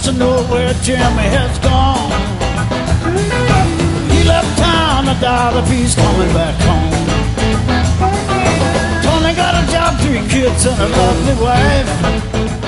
to know where Jimmy has gone. He left town to die, but he's coming back home. Tony got a job, 3 kids and a lovely wife.